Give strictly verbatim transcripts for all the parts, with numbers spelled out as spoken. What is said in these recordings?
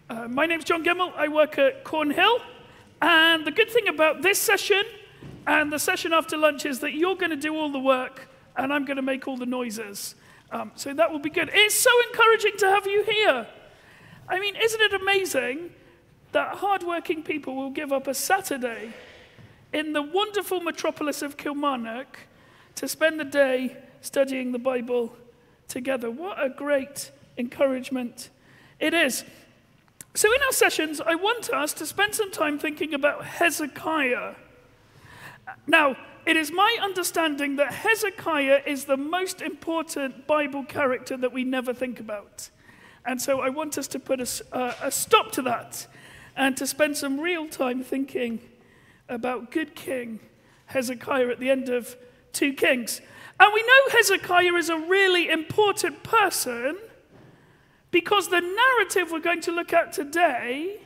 Uh, my name's John Gemmell. I work at Cornhill. And the good thing about this session and the session after lunch is that you're going to do all the work and I'm going to make all the noises. Um, so that will be good. It's so encouraging to have you here. I mean, isn't it amazing that hardworking people will give up a Saturday in the wonderful metropolis of Kilmarnock to spend the day studying the Bible together? What a great encouragement it is. So in our sessions, I want us to spend some time thinking about Hezekiah. Now, it is my understanding that Hezekiah is the most important Bible character that we never think about. And so I want us to put a, uh, a stop to that and to spend some real time thinking about good King Hezekiah at the end of two Kings. And we know Hezekiah is a really important person because the narrative we're going to look at today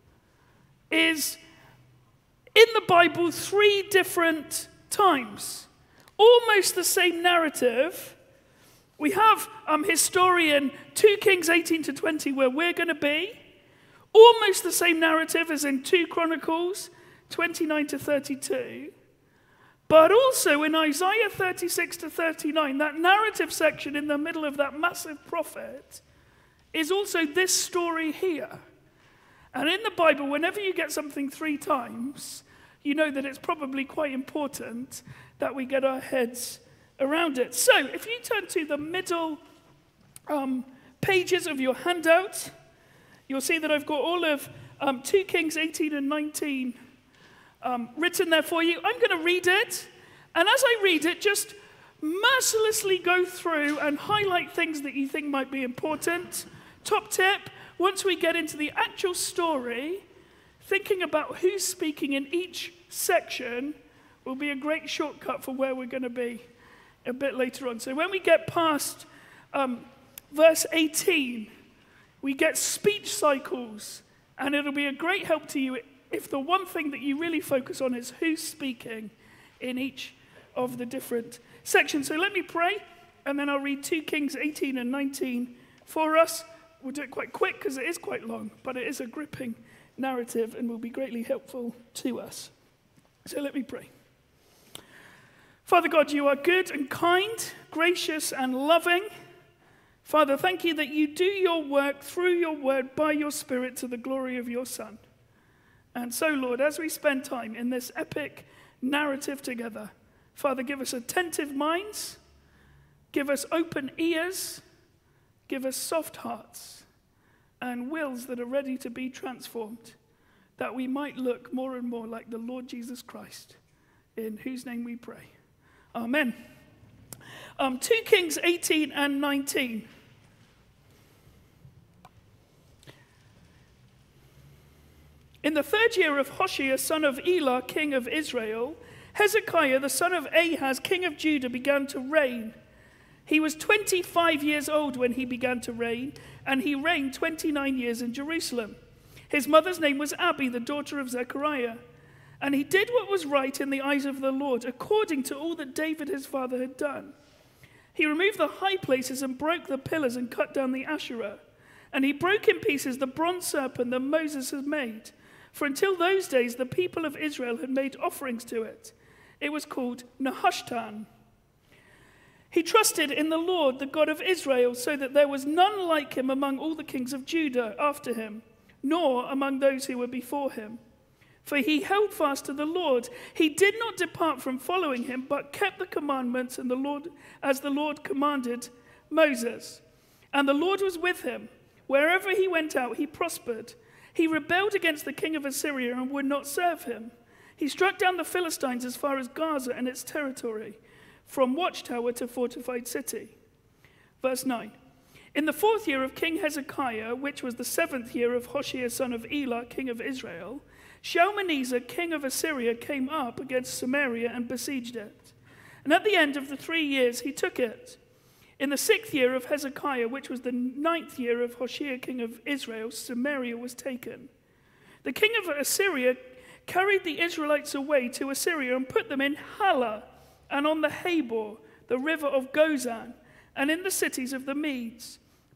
is in the Bible three different times. Almost the same narrative. We have um, historian two Kings eighteen to twenty where we're going to be. Almost the same narrative as in two Chronicles twenty-nine to thirty-two. But also in Isaiah thirty-six to thirty-nine, that narrative section in the middle of that massive prophet is also this story here. And in the Bible, whenever you get something three times, you know that it's probably quite important that we get our heads around it. So if you turn to the middle um, pages of your handout, you'll see that I've got all of um, two Kings eighteen and nineteen um, written there for you. I'm going to read it, and as I read it, just mercilessly go through and highlight things that you think might be important. Top tip, once we get into the actual story, thinking about who's speaking in each section will be a great shortcut for where we're going to be a bit later on. So when we get past um, verse eighteen, we get speech cycles, and it'll be a great help to you if the one thing that you really focus on is who's speaking in each of the different sections. So let me pray, and then I'll read two Kings eighteen and nineteen for us. We'll do it quite quick because it is quite long, but it is a gripping narrative and will be greatly helpful to us. So let me pray. Father God, you are good and kind, gracious and loving. Father, thank you that you do your work through your word by your Spirit to the glory of your Son. And so, Lord, as we spend time in this epic narrative together, Father, give us attentive minds, give us open ears, give us soft hearts and wills that are ready to be transformed, that we might look more and more like the Lord Jesus Christ, in whose name we pray. Amen. Um, two Kings eighteen and nineteen. In the third year of Hoshea, son of Elah, king of Israel, Hezekiah, the son of Ahaz, king of Judah, began to reign. He was twenty-five years old when he began to reign, and he reigned twenty-nine years in Jerusalem. His mother's name was Abi, the daughter of Zechariah. And he did what was right in the eyes of the Lord, according to all that David his father had done. He removed the high places and broke the pillars and cut down the Asherah. And he broke in pieces the bronze serpent that Moses had made. For until those days the people of Israel had made offerings to it. It was called Nehushtan. He trusted in the Lord, the God of Israel, so that there was none like him among all the kings of Judah after him, nor among those who were before him. For he held fast to the Lord. He did not depart from following him, but kept the commandments and the Lord, as the Lord commanded Moses. And the Lord was with him. Wherever he went out, he prospered. He rebelled against the king of Assyria and would not serve him. He struck down the Philistines as far as Gaza and its territory, from watchtower to fortified city. Verse nine. In the fourth year of King Hezekiah, which was the seventh year of Hoshea son of Elah, king of Israel, Shalmaneser, king of Assyria, came up against Samaria and besieged it. And at the end of the three years he took it. In the sixth year of Hezekiah, which was the ninth year of Hoshea, king of Israel, Samaria was taken. The king of Assyria carried the Israelites away to Assyria and put them in Halah, and on the Habor, the river of Gozan, and in the cities of the Medes.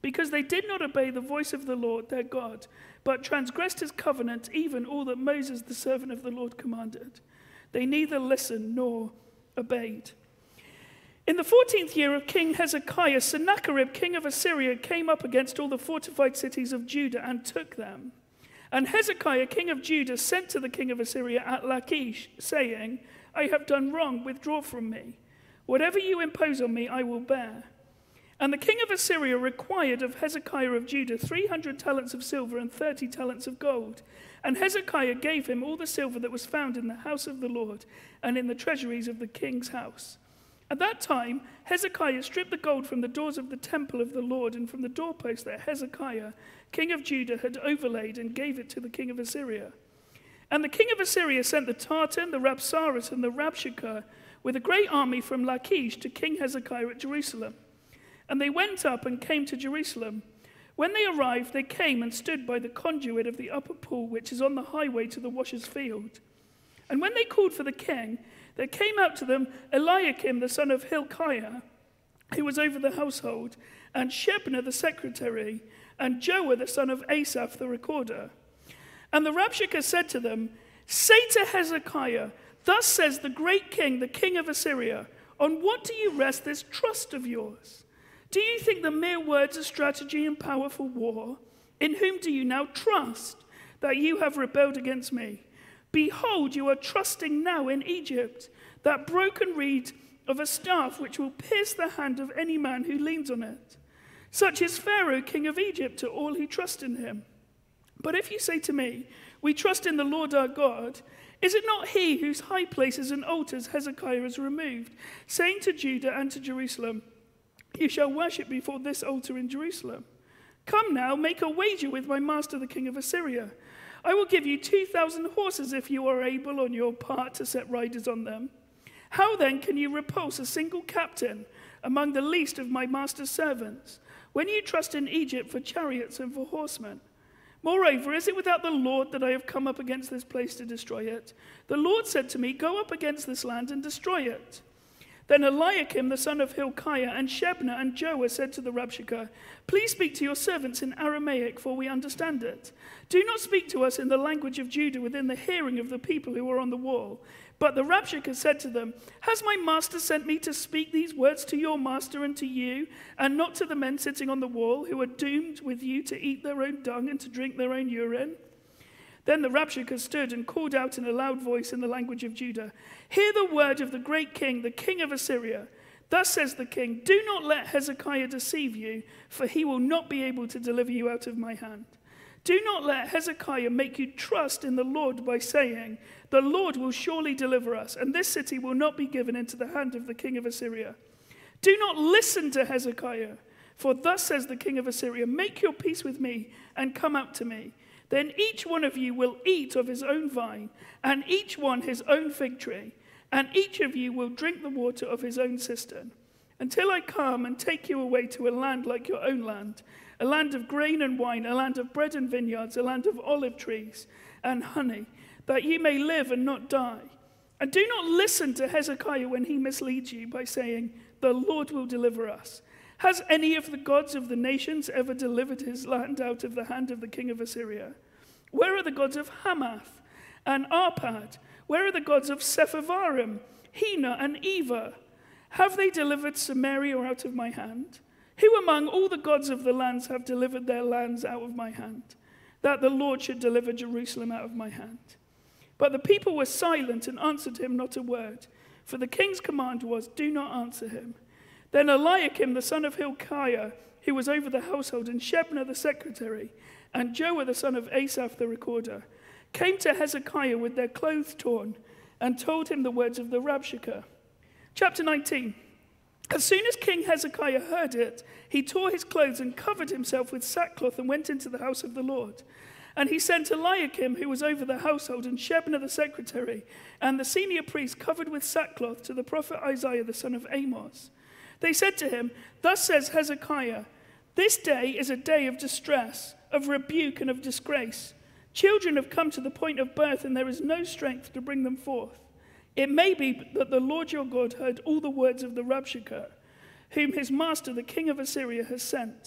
because they did not obey the voice of the Lord their God, but transgressed his covenant, even all that Moses the servant of the Lord commanded. They neither listened nor obeyed. In the fourteenth year of King Hezekiah, Sennacherib, king of Assyria, came up against all the fortified cities of Judah and took them. And Hezekiah, king of Judah, sent to the king of Assyria at Lachish, saying, I have done wrong, withdraw from me. Whatever you impose on me, I will bear. And the king of Assyria required of Hezekiah of Judah three hundred talents of silver and thirty talents of gold. And Hezekiah gave him all the silver that was found in the house of the Lord and in the treasuries of the king's house. At that time, Hezekiah stripped the gold from the doors of the temple of the Lord and from the doorposts that Hezekiah, king of Judah, had overlaid, and gave it to the king of Assyria. And the king of Assyria sent the Tartan, the Rabsaris, and the Rabshakeh with a great army from Lachish to King Hezekiah at Jerusalem. And they went up and came to Jerusalem. When they arrived, they came and stood by the conduit of the upper pool, which is on the highway to the washer's field. And when they called for the king, there came out to them Eliakim, the son of Hilkiah, who was over the household, and Shebna, the secretary, and Joah, the son of Asaph, the recorder. And the Rabshakeh said to them, say to Hezekiah, thus says the great king, the king of Assyria, on what do you rest this trust of yours? Do you think the mere words are strategy and power for war? In whom do you now trust, that you have rebelled against me? Behold, you are trusting now in Egypt, that broken reed of a staff which will pierce the hand of any man who leans on it. Such is Pharaoh, king of Egypt, to all who trust in him. But if you say to me, we trust in the Lord our God, is it not he whose high places and altars Hezekiah has removed, saying to Judah and to Jerusalem, you shall worship before this altar in Jerusalem? Come now, make a wager with my master the king of Assyria. I will give you two thousand horses if you are able on your part to set riders on them. How then can you repulse a single captain among the least of my master's servants, when you trust in Egypt for chariots and for horsemen? Moreover, is it without the Lord that I have come up against this place to destroy it? The Lord said to me, go up against this land and destroy it. Then Eliakim, the son of Hilkiah, and Shebna and Joah said to the Rabshakeh, please speak to your servants in Aramaic, for we understand it. Do not speak to us in the language of Judah within the hearing of the people who are on the wall. But the Rabshakeh said to them, has my master sent me to speak these words to your master and to you, and not to the men sitting on the wall, who are doomed with you to eat their own dung and to drink their own urine? Then the Rabshakeh stood and called out in a loud voice in the language of Judah, hear the word of the great king, the king of Assyria. Thus says the king, do not let Hezekiah deceive you, for he will not be able to deliver you out of my hand. Do not let Hezekiah make you trust in the Lord by saying, the Lord will surely deliver us, and this city will not be given into the hand of the king of Assyria. Do not listen to Hezekiah, for thus says the king of Assyria, make your peace with me and come out to me. Then each one of you will eat of his own vine, and each one his own fig tree, and each of you will drink the water of his own cistern, until I come and take you away to a land like your own land, a land of grain and wine, a land of bread and vineyards, a land of olive trees and honey, that ye may live and not die. And do not listen to Hezekiah when he misleads you by saying, the Lord will deliver us. Has any of the gods of the nations ever delivered his land out of the hand of the king of Assyria? Where are the gods of Hamath and Arpad? Where are the gods of Sepharvaim, Hena and Eva? Have they delivered Samaria out of my hand? Who among all the gods of the lands have delivered their lands out of my hand, that the Lord should deliver Jerusalem out of my hand? But the people were silent and answered him not a word, for the king's command was, do not answer him. Then Eliakim, the son of Hilkiah, who was over the household, and Shebna, the secretary, and Joah, the son of Asaph, the recorder, came to Hezekiah with their clothes torn, and told him the words of the Rabshakeh. Chapter nineteen. As soon as King Hezekiah heard it, he tore his clothes and covered himself with sackcloth and went into the house of the Lord. And he sent Eliakim, who was over the household, and Shebna the secretary, and the senior priest covered with sackcloth, to the prophet Isaiah the son of Amos. They said to him, thus says Hezekiah, this day is a day of distress, of rebuke and of disgrace. Children have come to the point of birth, and there is no strength to bring them forth. It may be that the Lord your God heard all the words of the Rabshakeh, whom his master, the king of Assyria, has sent,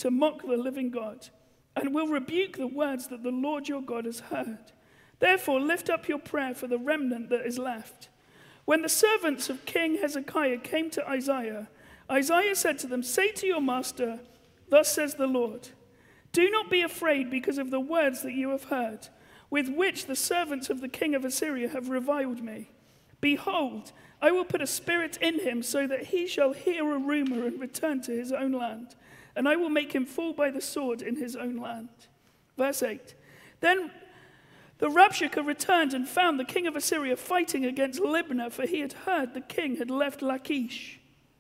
to mock the living God, and will rebuke the words that the Lord your God has heard. Therefore lift up your prayer for the remnant that is left." When the servants of King Hezekiah came to Isaiah, Isaiah said to them, "Say to your master, thus says the Lord, do not be afraid because of the words that you have heard, with which the servants of the king of Assyria have reviled me. Behold, I will put a spirit in him so that he shall hear a rumor and return to his own land, and I will make him fall by the sword in his own land." Verse eight. Then the Rabshakeh returned and found the king of Assyria fighting against Libnah, for he had heard the king had left Lachish.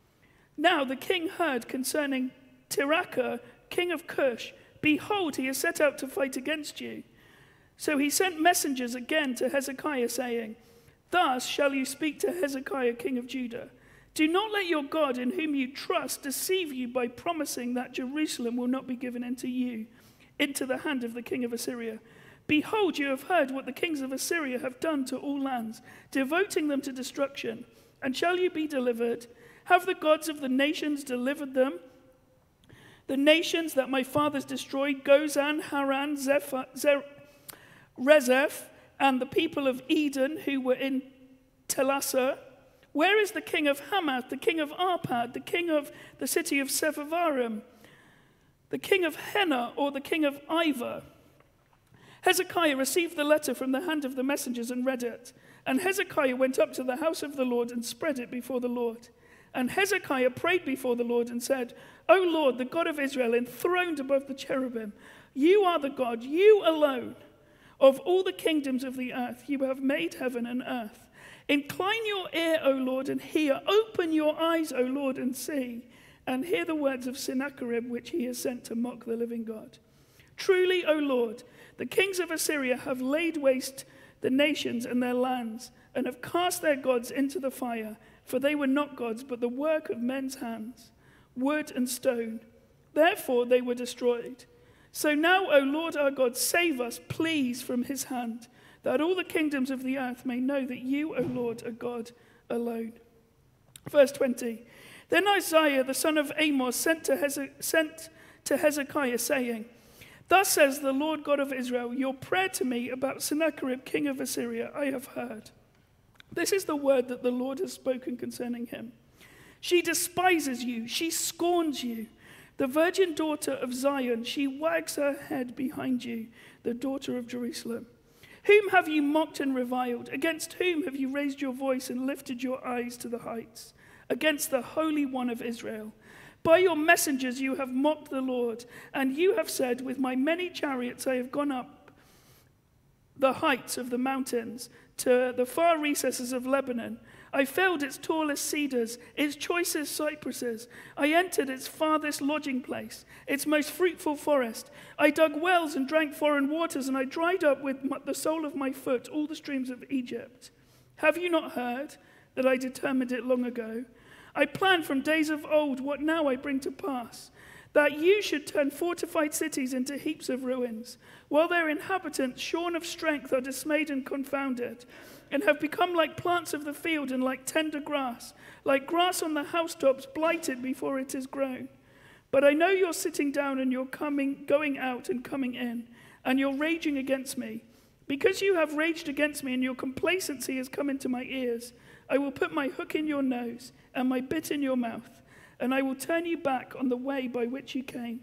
Now the king heard concerning Tirhakah, king of Cush, "Behold, he has set out to fight against you." So he sent messengers again to Hezekiah, saying, "Thus shall you speak to Hezekiah, king of Judah. Do not let your God, in whom you trust, deceive you by promising that Jerusalem will not be given into you, into the hand of the king of Assyria. Behold, you have heard what the kings of Assyria have done to all lands, devoting them to destruction. And shall you be delivered? Have the gods of the nations delivered them? The nations that my fathers destroyed, Gozan, Haran, Zeph- Zer- Rezeph, and the people of Eden who were in Telassar? Where is the king of Hamath, the king of Arpad, the king of the city of Sepharvaim, the king of Hena, or the king of Ivor?" Hezekiah received the letter from the hand of the messengers and read it. And Hezekiah went up to the house of the Lord and spread it before the Lord. And Hezekiah prayed before the Lord and said, "O Lord, the God of Israel, enthroned above the cherubim, you are the God, you alone. Of all the kingdoms of the earth, you have made heaven and earth. Incline your ear, O Lord, and hear. Open your eyes, O Lord, and see. And hear the words of Sennacherib, which he has sent to mock the living God. Truly, O Lord, the kings of Assyria have laid waste the nations and their lands, and have cast their gods into the fire, for they were not gods, but the work of men's hands, wood and stone. Therefore they were destroyed. So now, O Lord our God, save us, please, from his hand, that all the kingdoms of the earth may know that you, O Lord, are God alone." Verse twenty. Then Isaiah the son of Amos sent to, Heze- sent to Hezekiah, saying, "Thus says the Lord God of Israel, your prayer to me about Sennacherib, king of Assyria, I have heard. This is the word that the Lord has spoken concerning him. She despises you, she scorns you. The virgin daughter of Zion, she wags her head behind you, the daughter of Jerusalem. Whom have you mocked and reviled? Against whom have you raised your voice and lifted your eyes to the heights? Against the Holy One of Israel. By your messengers you have mocked the Lord, and you have said, with my many chariots I have gone up the heights of the mountains to the far recesses of Lebanon. I felled its tallest cedars, its choicest cypresses. I entered its farthest lodging place, its most fruitful forest. I dug wells and drank foreign waters, and I dried up with the sole of my foot all the streams of Egypt. Have you not heard that I determined it long ago? I planned from days of old what now I bring to pass, that you should turn fortified cities into heaps of ruins, while their inhabitants, shorn of strength, are dismayed and confounded, and have become like plants of the field and like tender grass, like grass on the housetops, blighted before it is grown. But I know you're sitting down and you're coming, going out and coming in, and you're raging against me. Because you have raged against me and your complacency has come into my ears, I will put my hook in your nose and my bit in your mouth, and I will turn you back on the way by which you came.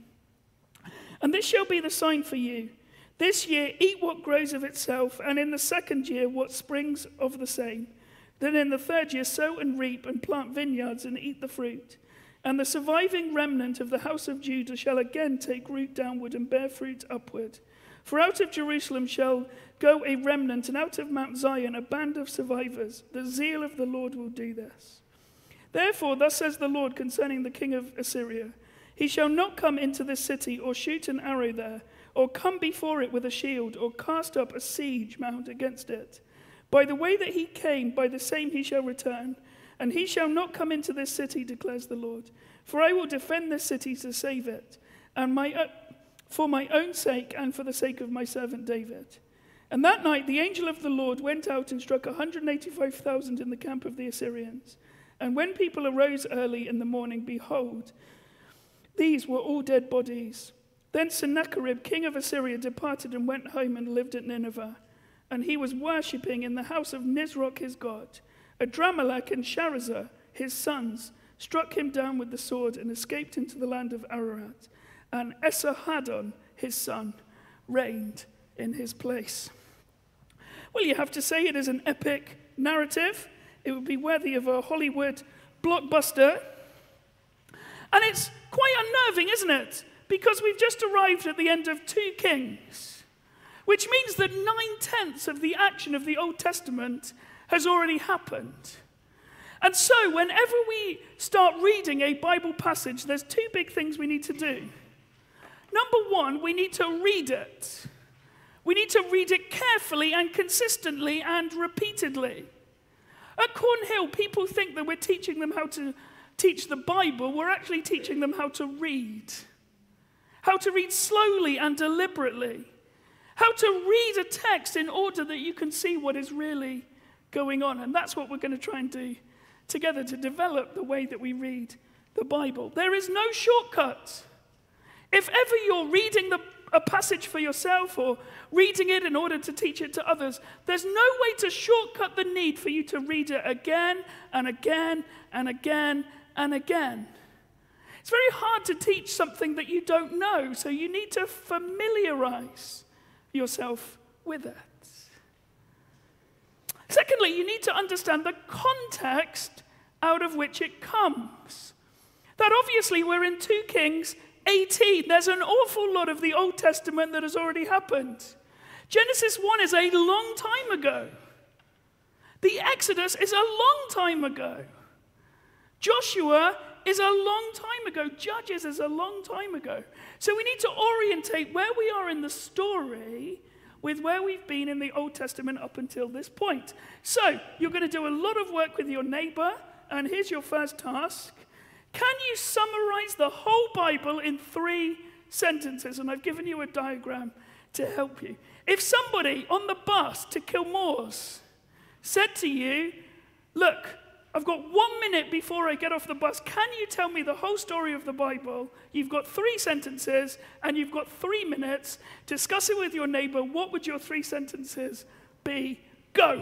And this shall be the sign for you. This year eat what grows of itself, and in the second year what springs of the same. Then in the third year sow and reap and plant vineyards and eat the fruit. And the surviving remnant of the house of Judah shall again take root downward and bear fruit upward. For out of Jerusalem shall go a remnant, and out of Mount Zion a band of survivors. The zeal of the Lord will do this. Therefore, thus says the Lord concerning the king of Assyria, he shall not come into this city or shoot an arrow there, or come before it with a shield, or cast up a siege mound against it. By the way that he came, by the same he shall return, and he shall not come into this city, declares the Lord. For I will defend this city to save it, and my uh, for my own sake and for the sake of my servant David. And that night the angel of the Lord went out and struck one hundred eighty-five thousand in the camp of the Assyrians. And when people arose early in the morning, behold, These were all dead bodies. Then Sennacherib, king of Assyria, departed and went home and lived at Nineveh. And he was worshipping in the house of Nisroch his god. Adramelech and Sharezer, his sons, struck him down with the sword and escaped into the land of Ararat. And Esarhaddon, his son, reigned in his place. Well, you have to say it is an epic narrative. It would be worthy of a Hollywood blockbuster. And it's quite unnerving, isn't it? Because we've just arrived at the end of two kings, which means that nine-tenths of the action of the Old Testament has already happened. And so whenever we start reading a Bible passage, there's two big things we need to do. Number one, we need to read it. We need to read it carefully and consistently and repeatedly. At Cornhill, people think that we're teaching them how to teach the Bible. We're actually teaching them how to read. How to read slowly and deliberately. How to read a text in order that you can see what is really going on. And that's what we're going to try and do together to develop the way that we read the Bible. There is no shortcut. If ever you're reading the, a passage for yourself or reading it in order to teach it to others, there's no way to shortcut the need for you to read it again and again and again and again. It's very hard to teach something that you don't know, so you need to familiarize yourself with it. Secondly, you need to understand the context out of which it comes. That obviously we're in two Kings eighteen. There's an awful lot of the Old Testament that has already happened. Genesis one is a long time ago. The Exodus is a long time ago. Joshua is a long time ago. Judges is a long time ago. So we need to orientate where we are in the story with where we've been in the Old Testament up until this point. So you're going to do a lot of work with your neighbor, and here's your first task. Can you summarize the whole Bible in three sentences? And I've given you a diagram to help you. If somebody on the bus to Kilmore's said to you, look, I've got one minute before I get off the bus. Can you tell me the whole story of the Bible? You've got three sentences, and you've got three minutes. Discuss it with your neighbor. What would your three sentences be? Go.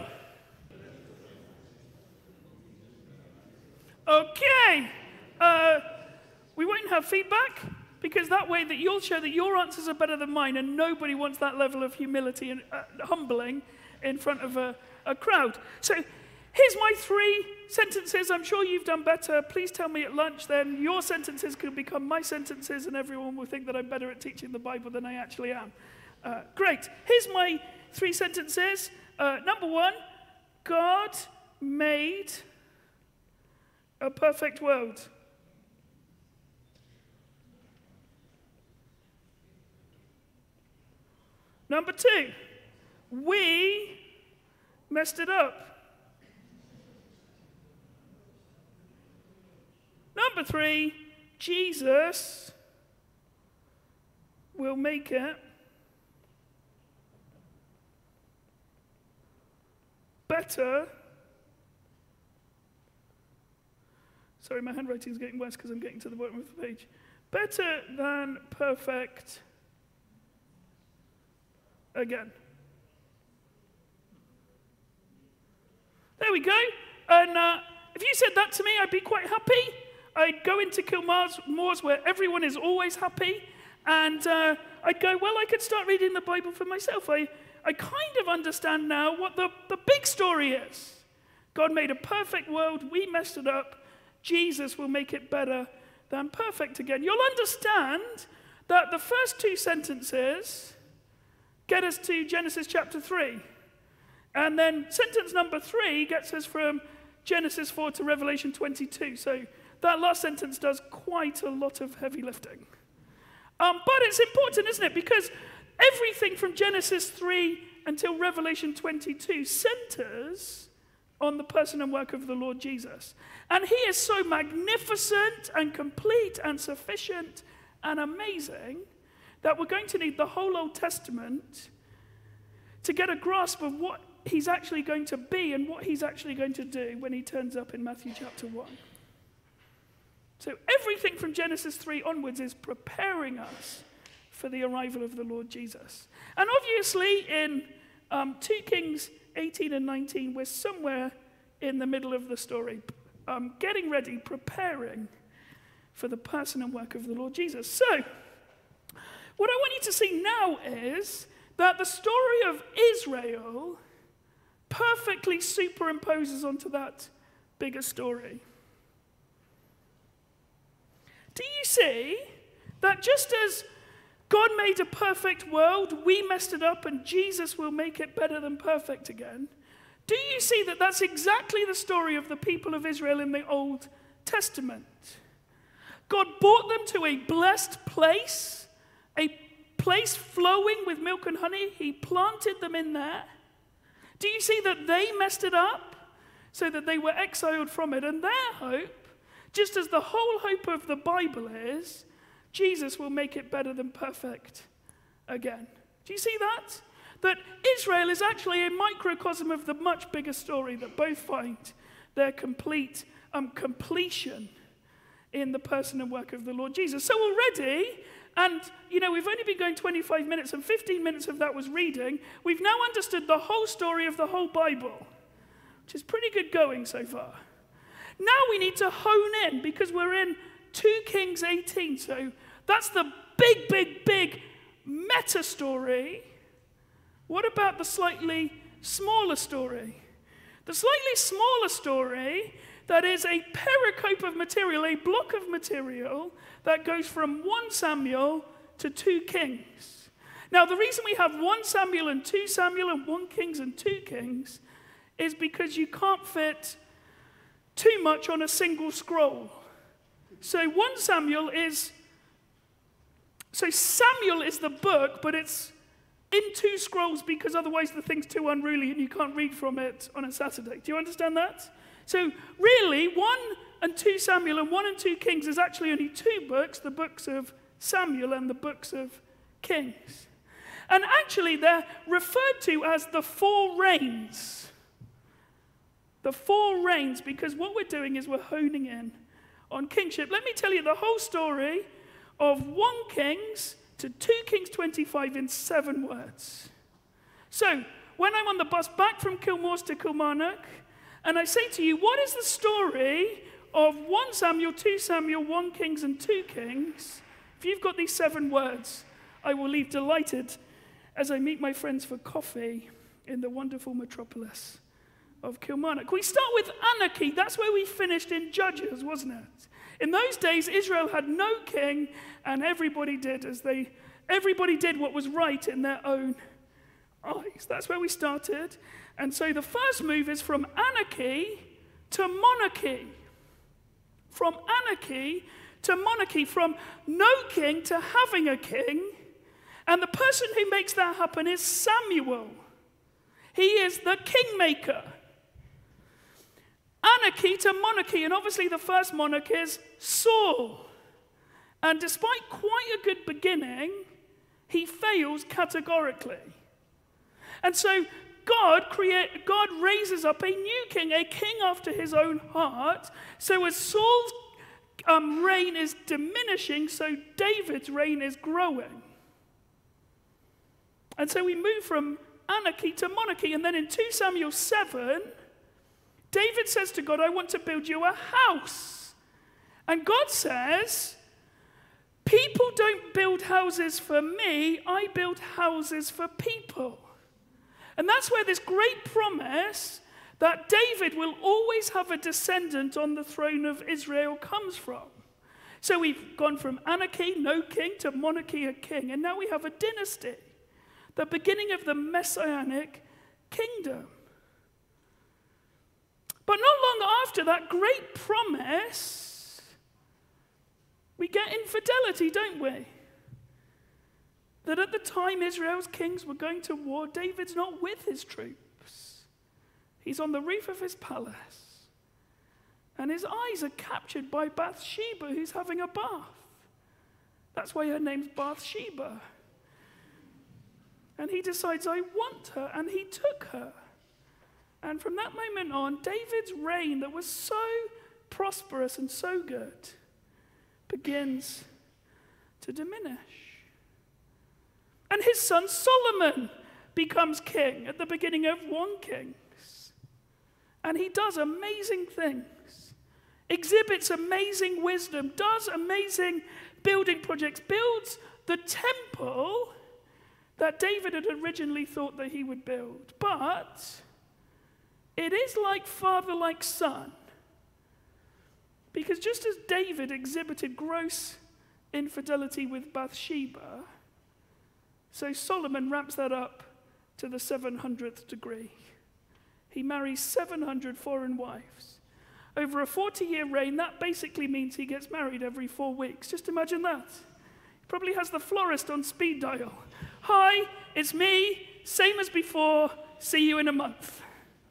Okay. Uh, we won't have feedback, because that way that you'll show that your answers are better than mine, and nobody wants that level of humility and uh, humbling in front of a, a crowd. So here's my three sentences. I'm sure you've done better. Please tell me at lunch then. Your sentences could become my sentences, and everyone will think that I'm better at teaching the Bible than I actually am. Uh, great. Here's my three sentences. Uh, number one, God made a perfect world. Number two, we messed it up. Number three, Jesus will make it better. Sorry, my handwriting is getting worse because I'm getting to the bottom of the page. Better than perfect again. There we go. And uh, if you said that to me, I'd be quite happy. I'd go into Kilmore's where everyone is always happy, and uh, I'd go, well, I could start reading the Bible for myself. I, I kind of understand now what the, the big story is. God made a perfect world. We messed it up. Jesus will make it better than perfect again. You'll understand that the first two sentences get us to Genesis chapter three. And then sentence number three gets us from Genesis four to Revelation twenty-two. So that last sentence does quite a lot of heavy lifting. Um, but it's important, isn't it? Because everything from Genesis three until Revelation twenty-two centers on the person and work of the Lord Jesus. And he is so magnificent and complete and sufficient and amazing that we're going to need the whole Old Testament to get a grasp of what he's actually going to be and what he's actually going to do when he turns up in Matthew chapter one. So everything from Genesis three onwards is preparing us for the arrival of the Lord Jesus. And obviously in um, two Kings eighteen and nineteen, we're somewhere in the middle of the story, um, getting ready, preparing for the person and work of the Lord Jesus. So, what I want you to see now is that the story of Israel perfectly superimposes onto that bigger story. Do you see that just as God made a perfect world, we messed it up, and Jesus will make it better than perfect again? Do you see that that's exactly the story of the people of Israel in the Old Testament? God brought them to a blessed place, a place flowing with milk and honey. He planted them in there. Do you see that they messed it up so that they were exiled from it? And their hope, just as the whole hope of the Bible is, Jesus will make it better than perfect again. Do you see that? That Israel is actually a microcosm of the much bigger story, that both find their complete um, completion in the person and work of the Lord Jesus. So already, and you know, we've only been going twenty-five minutes, and fifteen minutes of that was reading, we've now understood the whole story of the whole Bible, which is pretty good going so far. Now we need to hone in, because we're in two Kings eighteen, so that's the big, big, big meta story. What about the slightly smaller story? The slightly smaller story that is a pericope of material, a block of material that goes from First Samuel to two Kings. Now, the reason we have First Samuel and Second Samuel and First Kings and two Kings is because you can't fit too much on a single scroll. So First Samuel is, so Samuel is the book, but it's in two scrolls, because otherwise the thing's too unruly and you can't read from it on a Saturday. Do you understand that? So really, one and two Samuel and one and two Kings is actually only two books, the books of Samuel and the books of Kings. And actually they're referred to as the four reigns. The four reigns, because what we're doing is we're honing in on kingship. Let me tell you the whole story of First Kings to two Kings twenty-five in seven words. So, when I'm on the bus back from Kilmores to Kilmarnock, and I say to you, what is the story of First Samuel, two Samuel, First Kings, and two Kings? If you've got these seven words, I will leave delighted as I meet my friends for coffee in the wonderful metropolis of Kilmarnock. We start with anarchy. That's where we finished in Judges, wasn't it? In those days, Israel had no king, and everybody did as they, everybody did what was right in their own eyes. That's where we started. And so the first move is from anarchy to monarchy. From anarchy to monarchy, from no king to having a king. And the person who makes that happen is Samuel. He is the kingmaker. Anarchy to monarchy, and obviously the first monarch is Saul. And despite quite a good beginning, he fails categorically. And so God create, God raises up a new king, a king after his own heart. So as Saul's um, reign is diminishing, so David's reign is growing. And so we move from anarchy to monarchy. And then in two Samuel seven, David says to God, I want to build you a house. And God says, people don't build houses for me, I build houses for people. And that's where this great promise that David will always have a descendant on the throne of Israel comes from. So we've gone from anarchy, no king, to monarchy, a king. And now we have a dynasty, the beginning of the messianic kingdom. But not long after that great promise, we get infidelity, don't we? That at the time Israel's kings were going to war, David's not with his troops. He's on the roof of his palace. And his eyes are captured by Bathsheba, who's having a bath. That's why her name's Bathsheba. And he decides, I want her, and he took her. And from that moment on, David's reign that was so prosperous and so good begins to diminish. And his son Solomon becomes king at the beginning of First Kings. And he does amazing things, exhibits amazing wisdom, does amazing building projects, builds the temple that David had originally thought that he would build. But it is like father, like son. Because just as David exhibited gross infidelity with Bathsheba, so Solomon ramps that up to the seven hundredth degree. He marries seven hundred foreign wives. Over a forty-year reign, that basically means he gets married every four weeks. Just imagine that. He probably has the florist on speed dial. Hi, it's me, same as before, see you in a month.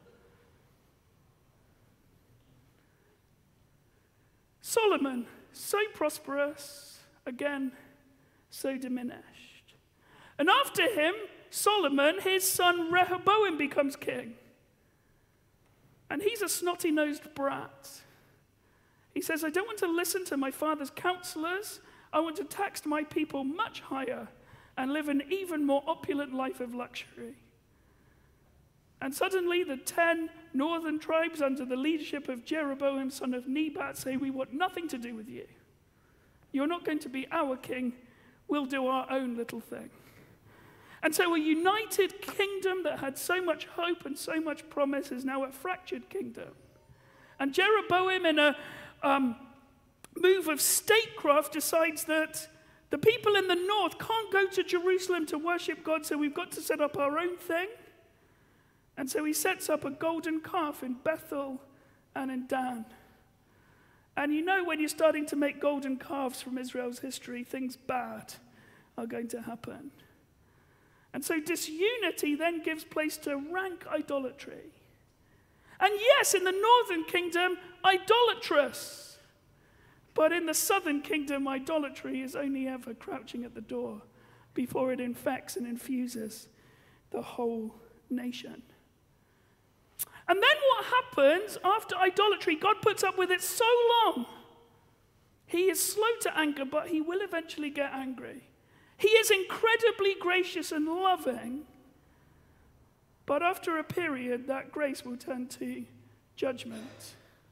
Solomon, so prosperous, again, so diminished. And after him, Solomon, his son Rehoboam becomes king. And he's a snotty-nosed brat. He says, I don't want to listen to my father's counselors. I want to tax my people much higher and live an even more opulent life of luxury. And suddenly the ten northern tribes under the leadership of Jeroboam, son of Nebat, say, we want nothing to do with you. You're not going to be our king. We'll do our own little thing. And so a united kingdom that had so much hope and so much promise is now a fractured kingdom. And Jeroboam, in a um, move of statecraft, decides that the people in the north can't go to Jerusalem to worship God, so we've got to set up our own thing. And so he sets up a golden calf in Bethel and in Dan. And you know, when you're starting to make golden calves from Israel's history, things bad are going to happen. And so disunity then gives place to rank idolatry. And yes, in the northern kingdom, idolatrous. But in the southern kingdom, idolatry is only ever crouching at the door before it infects and infuses the whole nation. And then what happens after idolatry? God puts up with it so long. He is slow to anger, but he will eventually get angry. He is incredibly gracious and loving, but after a period, that grace will turn to judgment.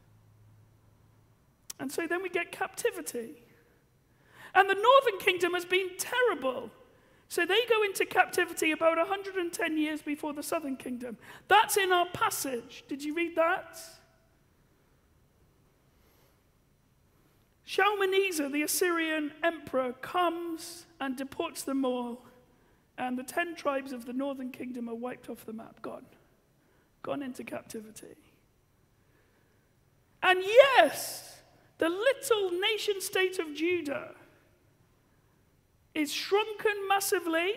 And so then we get captivity. And the northern kingdom has been terrible. So they go into captivity about one hundred ten years before the southern kingdom. That's in our passage. Did you read that? Shalmaneser, the Assyrian emperor, comes and deports them all. And the ten tribes of the northern kingdom are wiped off the map, gone. Gone into captivity. And yes, the little nation state of Judah is shrunken massively,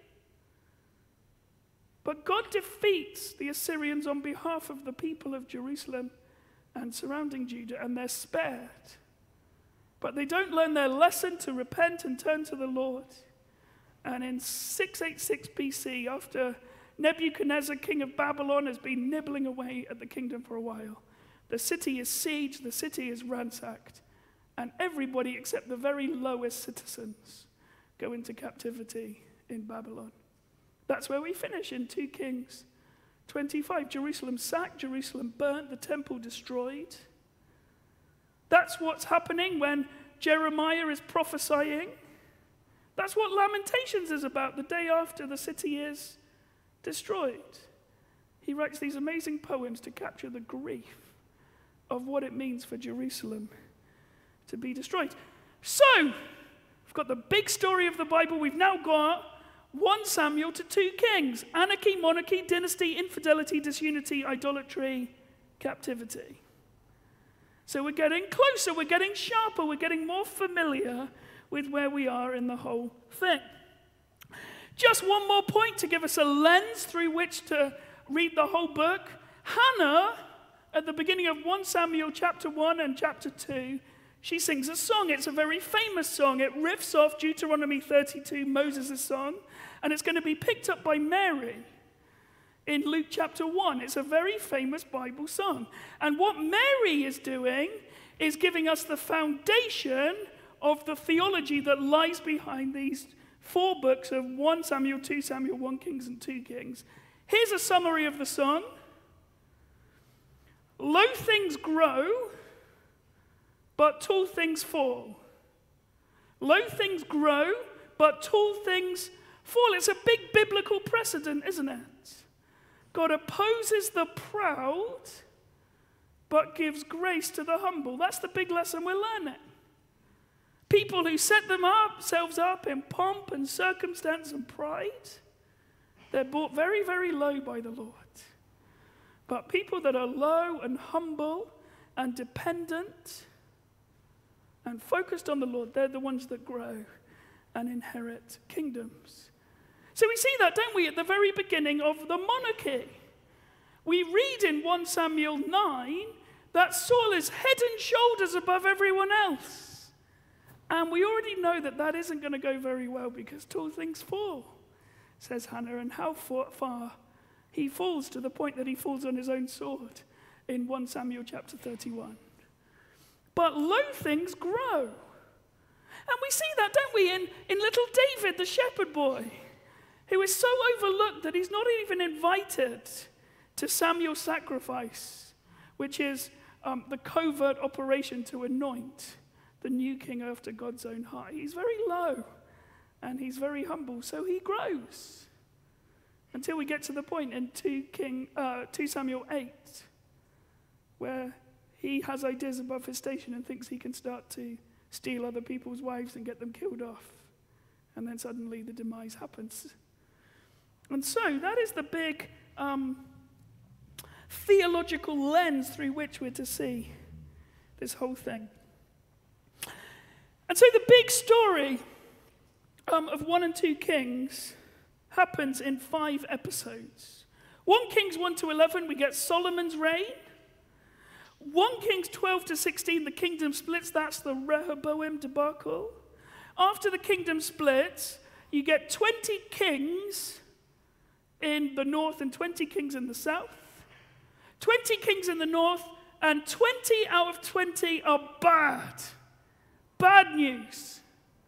but God defeats the Assyrians on behalf of the people of Jerusalem and surrounding Judah, and they're spared. But they don't learn their lesson to repent and turn to the Lord. And in six eighty-six B C, after Nebuchadnezzar, king of Babylon, has been nibbling away at the kingdom for a while, the city is sieged, the city is ransacked, and everybody except the very lowest citizens go into captivity in Babylon. That's where we finish in Second Kings twenty-five. Jerusalem sacked, Jerusalem burnt, the temple destroyed. That's what's happening when Jeremiah is prophesying. That's what Lamentations is about, the day after the city is destroyed. He writes these amazing poems to capture the grief of what it means for Jerusalem to be destroyed. So, we've got the big story of the Bible. We've now got First Samuel to Second Kings. Anarchy, monarchy, dynasty, infidelity, disunity, idolatry, captivity. So we're getting closer, we're getting sharper, we're getting more familiar with where we are in the whole thing. Just one more point to give us a lens through which to read the whole book. Hannah, at the beginning of First Samuel chapter one and chapter two, she sings a song. It's a very famous song. It riffs off Deuteronomy thirty-two, Moses' song, and it's going to be picked up by Mary in Luke chapter one. It's a very famous Bible song. And what Mary is doing is giving us the foundation of the theology that lies behind these four books of First Samuel, Second Samuel, First Kings, and Second Kings. Here's a summary of the song. Low things grow, but tall things fall. Low things grow, but tall things fall. It's a big biblical precedent, isn't it? God opposes the proud, but gives grace to the humble. That's the big lesson we're learning. People who set themselves up in pomp and circumstance and pride, they're brought very, very low by the Lord. But people that are low and humble and dependent and focused on the Lord, they're the ones that grow and inherit kingdoms. So we see that, don't we, at the very beginning of the monarchy. We read in First Samuel nine that Saul is head and shoulders above everyone else. And we already know that that isn't going to go very well because tall things fall, says Hannah, and how far he falls to the point that he falls on his own sword in First Samuel chapter thirty-one. But low things grow. And we see that, don't we, in, in little David, the shepherd boy, who is so overlooked that he's not even invited to Samuel's sacrifice, which is um, the covert operation to anoint the new king after God's own heart. He's very low and he's very humble, so he grows until we get to the point in Second King, uh, Second Samuel eight, where he has ideas above his station and thinks he can start to steal other people's wives and get them killed off. And then suddenly the demise happens. And so that is the big um, theological lens through which we're to see this whole thing. And so the big story um, of one and two Kings happens in five episodes. First Kings one to eleven, we get Solomon's reign. First Kings twelve to sixteen, the kingdom splits. That's the Rehoboam debacle. After the kingdom splits, you get twenty kings in the north and twenty kings in the south. twenty kings in the north, and twenty out of twenty are bad. Bad news.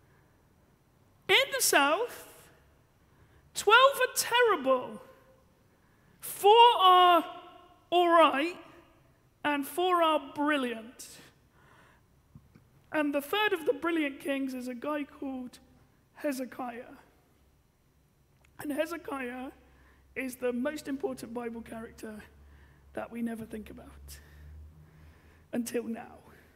In the south, twelve are terrible. Four are all right, and four are brilliant. And the third of the brilliant kings is a guy called Hezekiah. And Hezekiah is the most important Bible character that we never think about until now.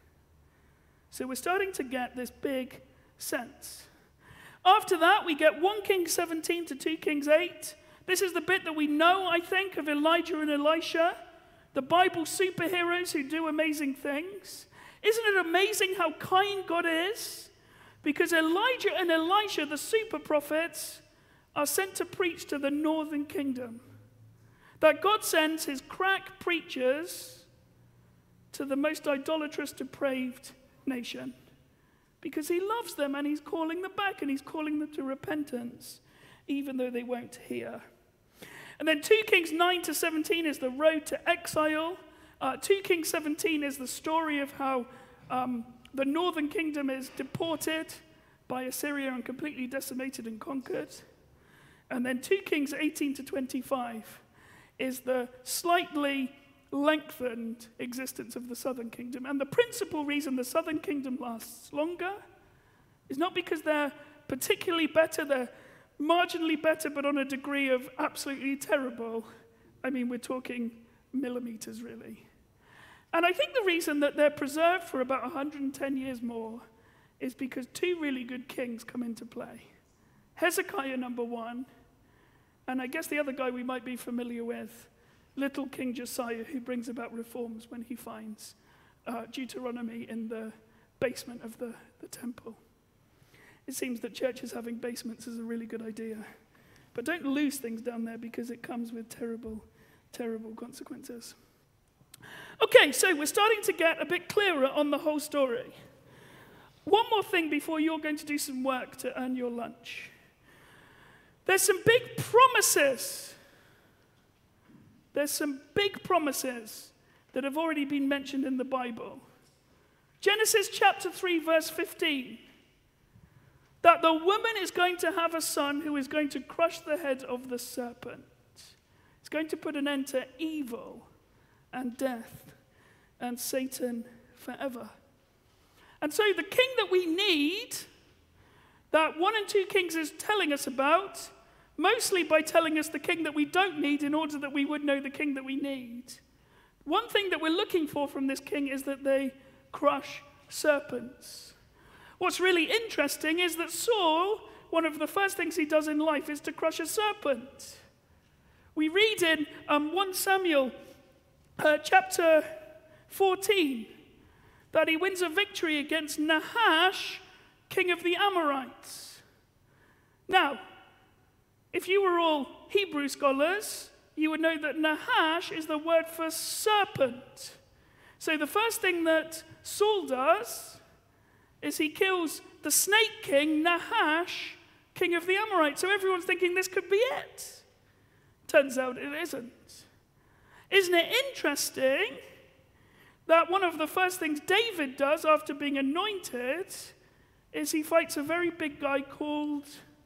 So we're starting to get this big sense. After that, we get First Kings seventeen to Second Kings eight. This is the bit that we know, I think, of Elijah and Elisha, the Bible superheroes who do amazing things. Isn't it amazing how kind God is? Because Elijah and Elisha, the super prophets, are sent to preach to the northern kingdom. That God sends his crack preachers to the most idolatrous, depraved nation. Because he loves them and he's calling them back and he's calling them to repentance, even though they won't hear. And then Second Kings nine to seventeen is the road to exile. Uh, Second Kings seventeen is the story of how um, the northern kingdom is deported by Assyria and completely decimated and conquered. And then Second Kings eighteen to twenty-five is the slightly lengthened existence of the southern kingdom. And the principal reason the southern kingdom lasts longer is not because they're particularly better, they're marginally better, but on a degree of absolutely terrible. I mean, we're talking millimeters, really. And I think the reason that they're preserved for about one hundred ten years more is because two really good kings come into play. Hezekiah, number one, and I guess the other guy we might be familiar with, little King Josiah, who brings about reforms when he finds uh, Deuteronomy in the basement of the, the temple. It seems that churches having basements is a really good idea. But don't lose things down there because it comes with terrible, terrible consequences. Okay, so we're starting to get a bit clearer on the whole story. One more thing before you're going to do some work to earn your lunch. There's some big promises. There's some big promises that have already been mentioned in the Bible. Genesis chapter three, verse fifteen. that the woman is going to have a son who is going to crush the head of the serpent. It's going to put an end to evil and death and Satan forever. And so the king that we need, that one and two Kings is telling us about, mostly by telling us the king that we don't need in order that we would know the king that we need. One thing that we're looking for from this king is that they crush serpents. What's really interesting is that Saul, one of the first things he does in life is to crush a serpent. We read in um, First Samuel uh, chapter fourteen that he wins a victory against Nahash, king of the Amorites. Now, if you were all Hebrew scholars, you would know that Nahash is the word for serpent. So the first thing that Saul does is he kills the snake king, Nahash, king of the Amorites. So everyone's thinking this could be it. Turns out it isn't. Isn't it interesting that one of the first things David does after being anointed is he fights a very big guy called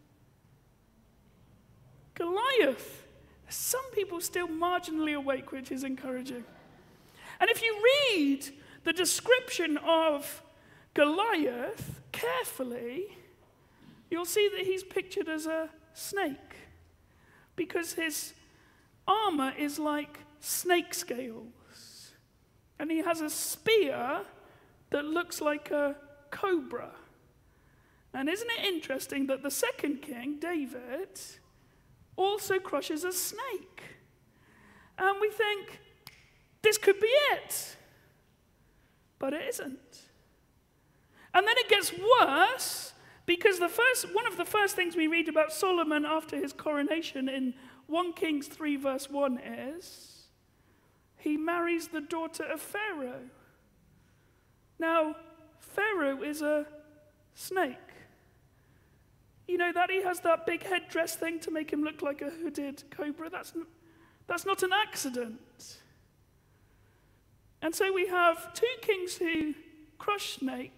Goliath? Some people still marginally awake, which is encouraging. And if you read the description of Goliath carefully, you'll see that he's pictured as a snake because his armor is like snake scales. And he has a spear that looks like a cobra. And isn't it interesting that the second king, David, also crushes a snake? And we think, this could be it. But it isn't. And then it gets worse, because the first, one of the first things we read about Solomon after his coronation in First Kings three verse one is, he marries the daughter of Pharaoh. Now, Pharaoh is a snake. You know that he has that big headdress thing to make him look like a hooded cobra? That's, that's not an accident. And so we have two kings who crush snakes,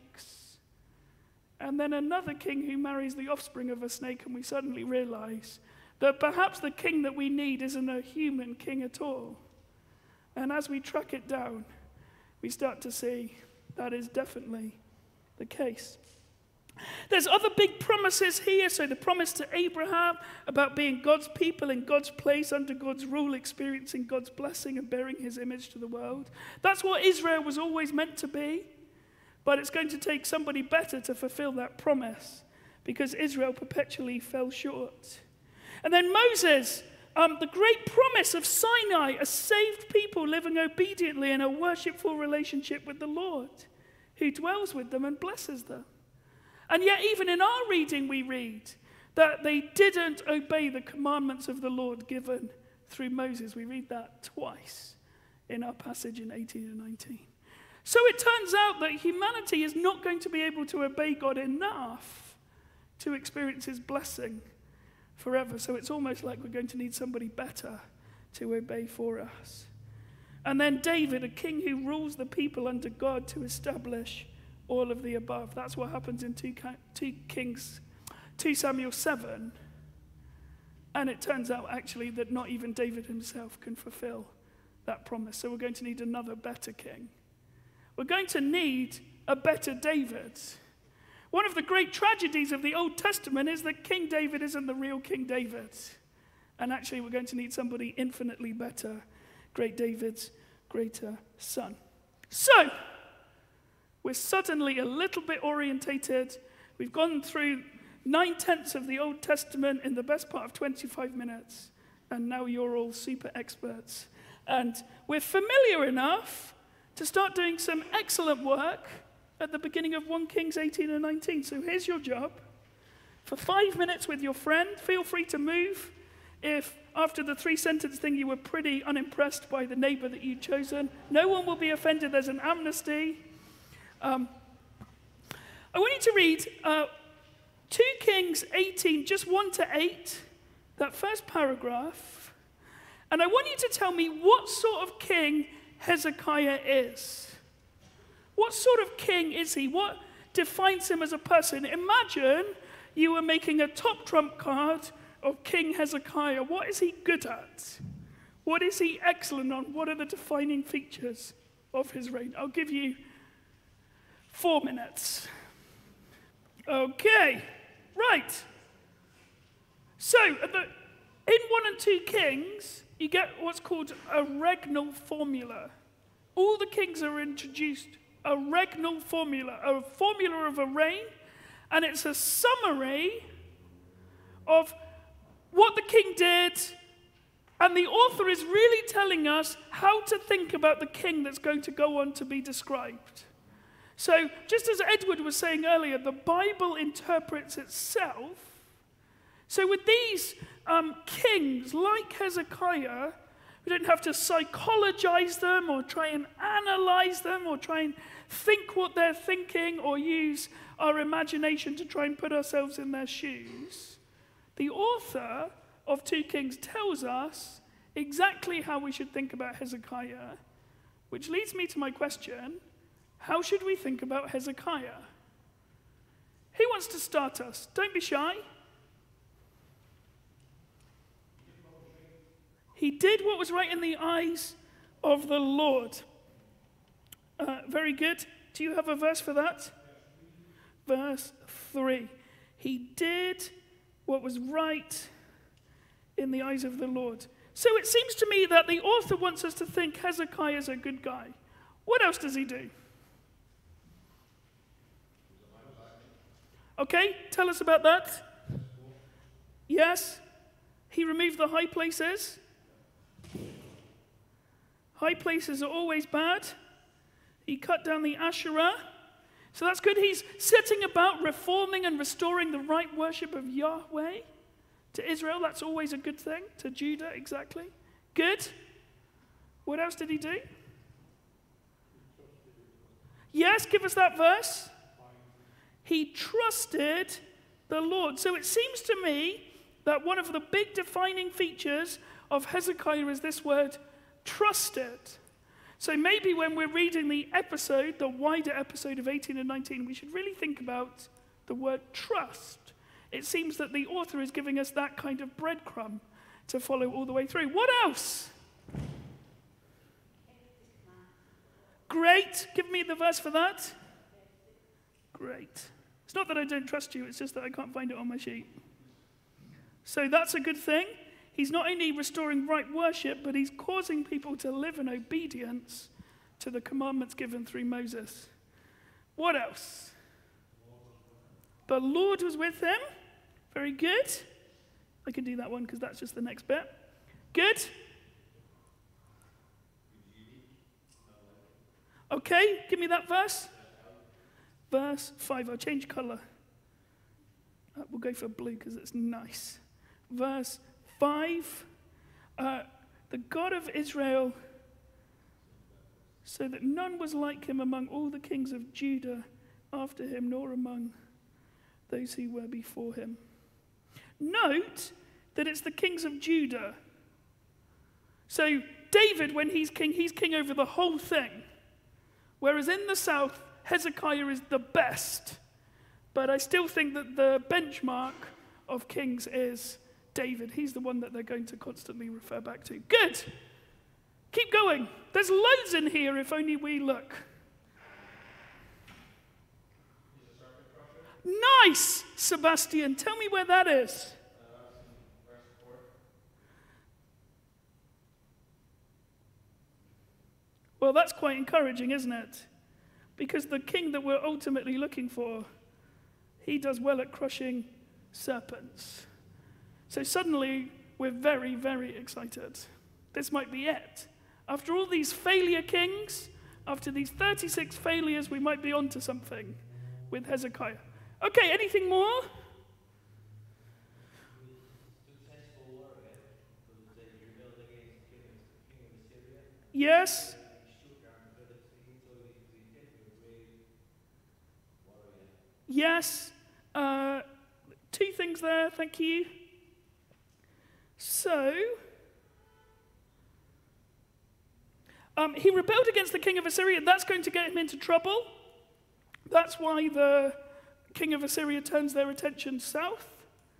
and then another king who marries the offspring of a snake, and we suddenly realize that perhaps the king that we need isn't a human king at all. And as we track it down, we start to see that is definitely the case. There's other big promises here. So the promise to Abraham about being God's people in God's place, under God's rule, experiencing God's blessing and bearing his image to the world. That's what Israel was always meant to be. But it's going to take somebody better to fulfill that promise, because Israel perpetually fell short. And then Moses, um, the great promise of Sinai, a saved people living obediently in a worshipful relationship with the Lord, who dwells with them and blesses them. And yet even in our reading we read that they didn't obey the commandments of the Lord given through Moses. We read that twice in our passage in eighteen and nineteen. So it turns out that humanity is not going to be able to obey God enough to experience his blessing forever. So it's almost like we're going to need somebody better to obey for us. And then David, a king who rules the people under God to establish all of the above. That's what happens in two Kings, two Samuel seven. And it turns out actually that not even David himself can fulfill that promise. So we're going to need another better king. We're going to need a better David. One of the great tragedies of the Old Testament is that King David isn't the real King David. And actually we're going to need somebody infinitely better, great David's greater son. So, we're suddenly a little bit orientated. We've gone through nine-tenths of the Old Testament in the best part of twenty-five minutes. And now you're all super experts. And we're familiar enough to start doing some excellent work at the beginning of First Kings eighteen and nineteen. So here's your job. For five minutes with your friend, feel free to move. If after the three-sentence thing you were pretty unimpressed by the neighbor that you'd chosen, no one will be offended. There's an amnesty. Um, I want you to read uh, Second Kings eighteen, just one to eight, that first paragraph. And I want you to tell me what sort of king Hezekiah is. What sort of king is he? What defines him as a person? Imagine you were making a top trump card of King Hezekiah. What is he good at? What is he excellent on? What are the defining features of his reign? I'll give you four minutes. Okay, right. So, at the, in one and two Kings, you get what's called a regnal formula. All the kings are introduced a regnal formula, a formula of a reign, and it's a summary of what the king did, and the author is really telling us how to think about the king that's going to go on to be described. So, just as Edward was saying earlier, the Bible interprets itself. So with these um, kings, like Hezekiah, we don't have to psychologize them or try and analyze them or try and think what they're thinking or use our imagination to try and put ourselves in their shoes. The author of two Kings tells us exactly how we should think about Hezekiah, which leads me to my question: how should we think about Hezekiah? Who wants to start us? Don't be shy. He did what was right in the eyes of the Lord. Uh, very good. Do you have a verse for that? Verse three. He did what was right in the eyes of the Lord. So it seems to me that the author wants us to think Hezekiah is a good guy. What else does he do? Okay, tell us about that. Yes, he removed the high places. High places are always bad. He cut down the Asherah. So that's good. He's setting about reforming and restoring the right worship of Yahweh to Israel. That's always a good thing. To Judah, exactly. Good. What else did he do? Yes, give us that verse. He trusted the Lord. So it seems to me that one of the big defining features of Hezekiah is this word, trusted. So maybe when we're reading the episode, the wider episode of eighteen and nineteen, we should really think about the word trust. It seems that the author is giving us that kind of breadcrumb to follow all the way through. What else? Great. Give me the verse for that. Great. It's not that I don't trust you, it's just that I can't find it on my sheet. So that's a good thing. He's not only restoring right worship, but he's causing people to live in obedience to the commandments given through Moses. What else? The Lord was with him. Very good. I can do that one because that's just the next bit. Good. Okay, give me that verse. Verse five. I'll change color. Uh, we'll go for blue because it's nice. Verse five. Uh, the God of Israel, so that none was like him among all the kings of Judah after him, nor among those who were before him. Note that it's the kings of Judah. So David, when he's king, he's king over the whole thing. Whereas in the south, Hezekiah is the best. But I still think that the benchmark of kings is David. He's the one that they're going to constantly refer back to. Good. Keep going. There's loads in here if only we look. Nice, Sebastian. Tell me where that is. Well, that's quite encouraging, isn't it? Because the king that we're ultimately looking for, he does well at crushing serpents. So suddenly, we're very, very excited. This might be it. After all these failure kings, after these thirty-six failures, we might be onto something with Hezekiah. Okay, anything more? Yes? Yes. Uh, two things there, thank you. So, um, he rebelled against the king of Assyria. That's going to get him into trouble. That's why the king of Assyria turns their attention south.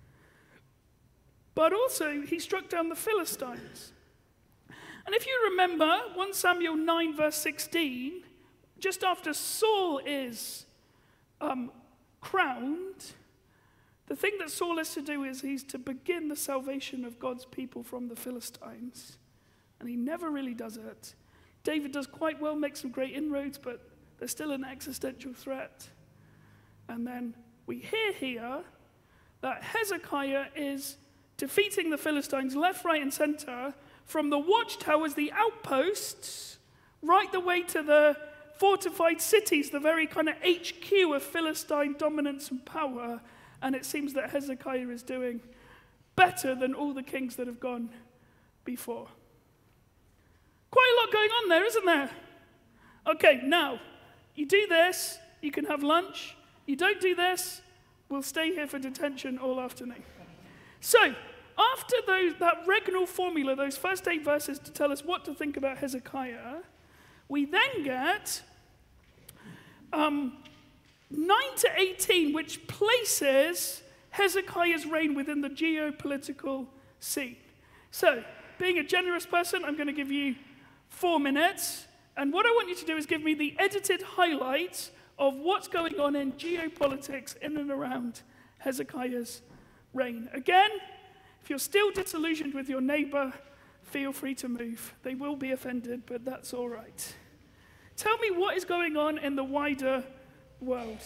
But also, he struck down the Philistines. And if you remember, First Samuel nine, verse sixteen, just after Saul is um, crowned, the thing that Saul is to do is he's to begin the salvation of God's people from the Philistines. And he never really does it. David does quite well, makes some great inroads, but there's still an existential threat. And then we hear here that Hezekiah is defeating the Philistines left, right, and center, from the watchtowers, the outposts, right the way to the fortified cities, the very kind of H Q of Philistine dominance and power. And it seems that Hezekiah is doing better than all the kings that have gone before. Quite a lot going on there, isn't there? Okay, now, you do this, you can have lunch. You don't do this, we'll stay here for detention all afternoon. So, after those, that regnal formula, those first eight verses to tell us what to think about Hezekiah, we then get um, nine to eighteen, which places Hezekiah's reign within the geopolitical scene. So, being a generous person, I'm going to give you four minutes. And what I want you to do is give me the edited highlights of what's going on in geopolitics in and around Hezekiah's reign. Again, if you're still disillusioned with your neighbor, feel free to move. They will be offended, but that's all right. Tell me what is going on in the wider world.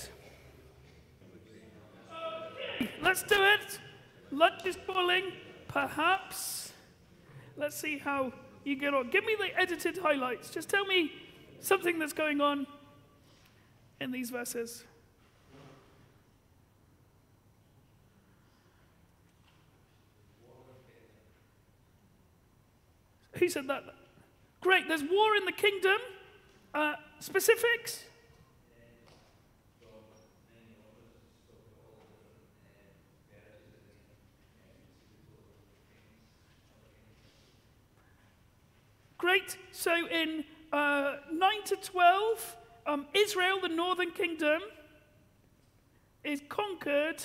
Okay, let's do it. Lunch is calling, perhaps. Let's see how you get on. Give me the edited highlights. Just tell me something that's going on in these verses. Who said that? Great, there's war in the kingdom. Uh, specifics? Great, so in uh, nine to twelve, um, Israel, the northern kingdom, is conquered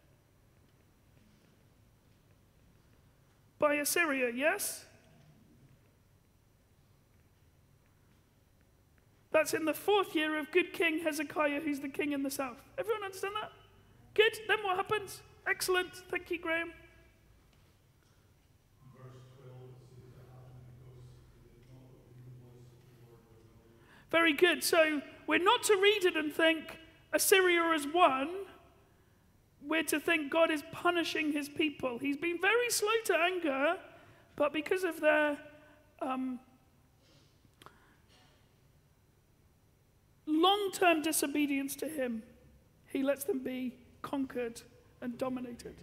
by Assyria, yes? That's in the fourth year of good King Hezekiah, who's the king in the south. Everyone understand that? Good, then what happens? Excellent, thank you, Graham. Very good. So we're not to read it and think Assyria has won. We're to think God is punishing his people. He's been very slow to anger, but because of their um, long-term disobedience to him, he lets them be conquered and dominated.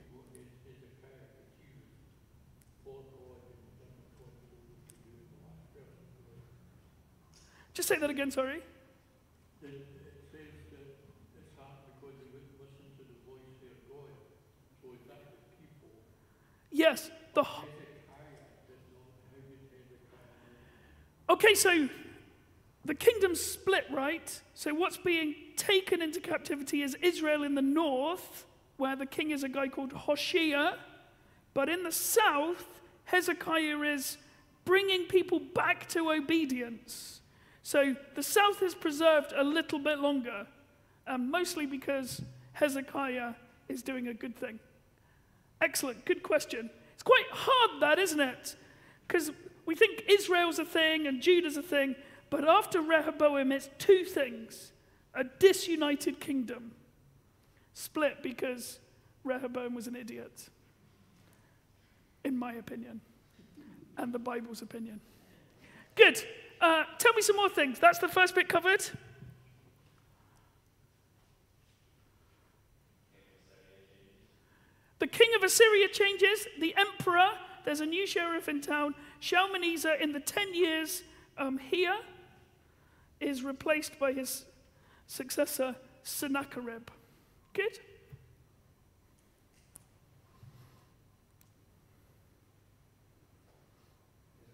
Just say that again, sorry. It, it says that it's hard because they wouldn't listen to the voice of God. So is that the people? Yes. The okay, so the kingdom's split, right? So what's being taken into captivity is Israel in the north, where the king is a guy called Hoshea. But in the south, Hezekiah is bringing people back to obedience. So the south is preserved a little bit longer, um, mostly because Hezekiah is doing a good thing. Excellent, good question. It's quite hard, that, isn't it? Because we think Israel's a thing and Judah's a thing, but after Rehoboam, it's two things. A disunited kingdom, split because Rehoboam was an idiot, in my opinion, and the Bible's opinion. Good. Uh, tell me some more things. That's the first bit covered. The king of Assyria changes. The emperor, there's a new sheriff in town. Shalmaneser, in the ten years um, here, is replaced by his successor, Sennacherib. Good?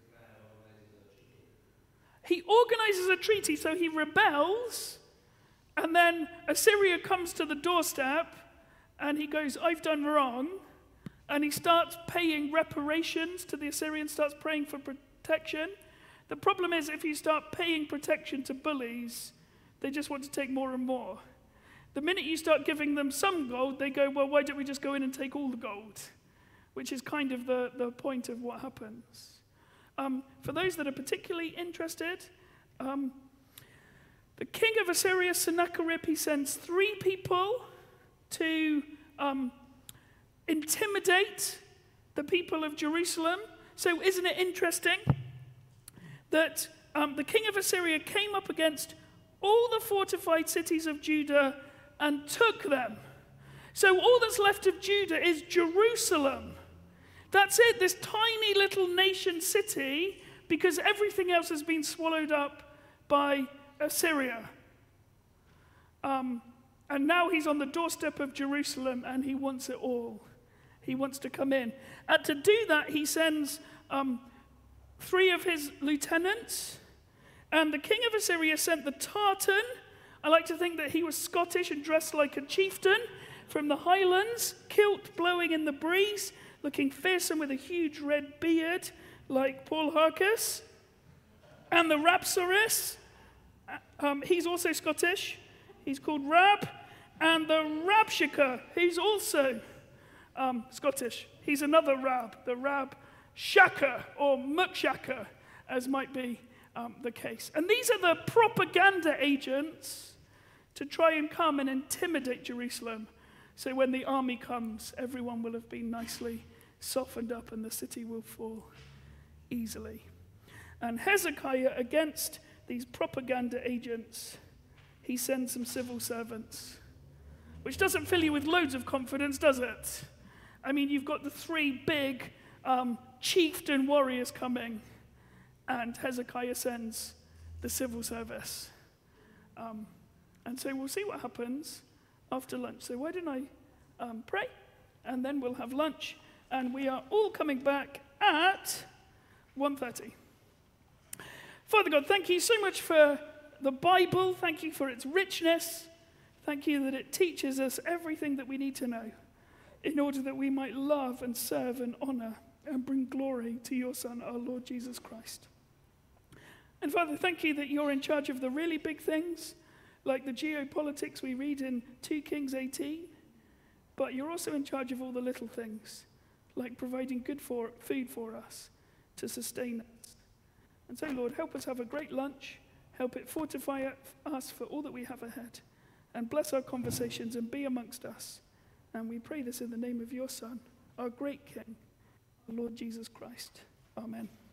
He organizes a treaty, so he rebels, And then Assyria comes to the doorstep, and he goes, I've done wrong. And he starts paying reparations to the Assyrians, starts praying for protection. The problem is, if you start paying protection to bullies, they just want to take more and more. The minute you start giving them some gold, they go, well, why don't we just go in and take all the gold? Which is kind of the, the point of what happens. Um, for those that are particularly interested, um, the king of Assyria, Sennacherib, he sends three people to um, intimidate the people of Jerusalem. So isn't it interesting that um, the king of Assyria came up against all the fortified cities of Judah and took them. So all that's left of Judah is Jerusalem. That's it, this tiny little nation city, because everything else has been swallowed up by Assyria. Um, and now he's on the doorstep of Jerusalem, and he wants it all. He wants to come in. And to do that, he sends um, three of his lieutenants. And the king of Assyria sent the Tartan. I like to think that he was Scottish and dressed like a chieftain from the Highlands, kilt blowing in the breeze, looking fearsome with a huge red beard like Paul Harkis. And the Rapsaris, um, he's also Scottish. He's called Rab. And the Rabshakeh, he's also um, Scottish. He's another Rab, the Rab Shaka or Mukshaka, as might be um, the case. And these are the propaganda agents to try and come and intimidate Jerusalem. So when the army comes, everyone will have been nicely softened up and the city will fall easily. And Hezekiah, against these propaganda agents, he sends some civil servants, which doesn't fill you with loads of confidence, does it? I mean, you've got the three big um, chieftain warriors coming, and Hezekiah sends the civil service. Um, and so we'll see what happens after lunch. So why don't I um, pray, and then we'll have lunch. And we are all coming back at one thirty. Father God, thank you so much for the Bible. Thank you for its richness. Thank you that it teaches us everything that we need to know in order that we might love and serve and honor and bring glory to your Son, our Lord Jesus Christ. And Father, thank you that you're in charge of the really big things, like the geopolitics we read in two Kings eighteen, but you're also in charge of all the little things, like providing good for, food for us to sustain us. And so, Lord, help us have a great lunch. Help it fortify us for all that we have ahead. And bless our conversations and be amongst us. And we pray this in the name of your Son, our great King, our Lord Jesus Christ. Amen.